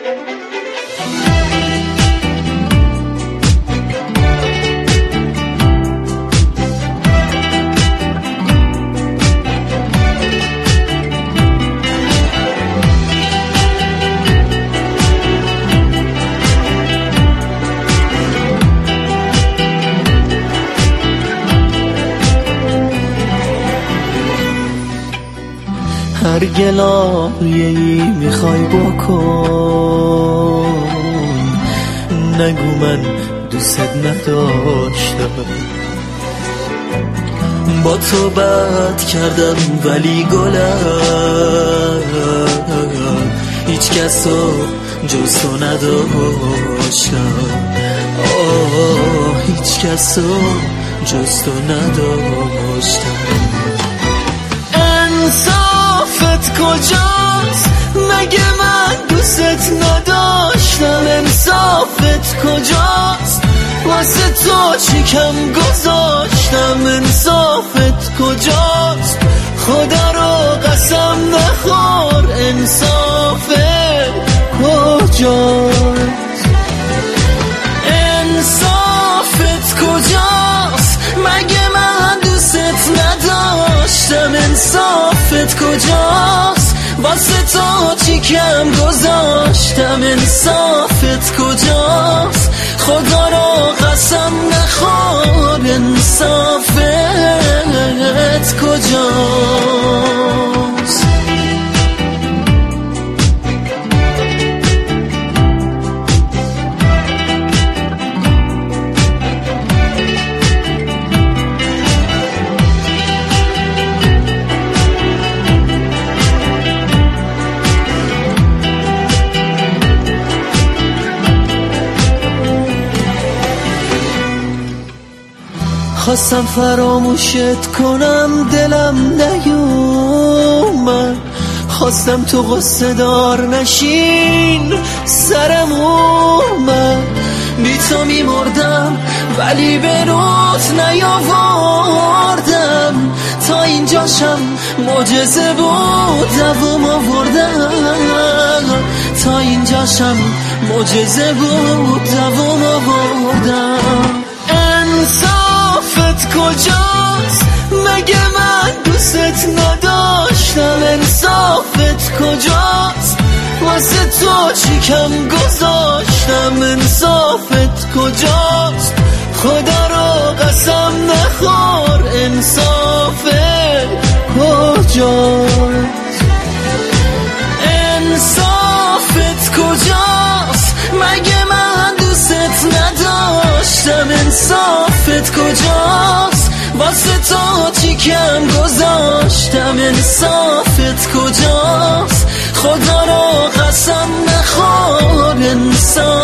هر گلایه‌ای میخوای بکن، نگو من دوست نداشتم. با تو بد کردم ولی گلم هیچ کس رو جز تو نداشتم. هیچ کس رو جز تو نداشتم. انصافت کجاست؟ مگه من دوست نداشتم؟ انصافت کجاست؟ واسه تو چیکم گذاشتم؟ انصافت کجاست؟ خدا رو قسم نخور انصافت کجاست؟ انصافت کجاست؟ مگه من دوست نداشتم؟ انصافت کجاست؟ واسه تو چیکم گذاشتم؟ انصافت کجاست؟ خدا رو قسم نخور انصافت کجاست؟ خواستم فراموشت کنم دلم نیومد، خواستم تو قصه دار نشین سرم اومد. بی تو میمردم ولی به روت نیاوردم، تا اینجاشم معجزه بود دوام آوردم. تا اینجاشم معجزه بود دوام آوردم. انصافت کجاست؟ مگه من دوست نداشتم؟ انصافت کجاست؟ واسه تو چیکم گذاشتم؟ انصافت کجاست؟ خدا رو قسم نخور انصافت کجاست؟ انصافت کجاست؟ مگه من دوست نداشتم؟ انصافت کجاست؟ واسه تو چیکم گذاشتم؟ انصافت کجاست؟ خدا رو قسم نخور انصافت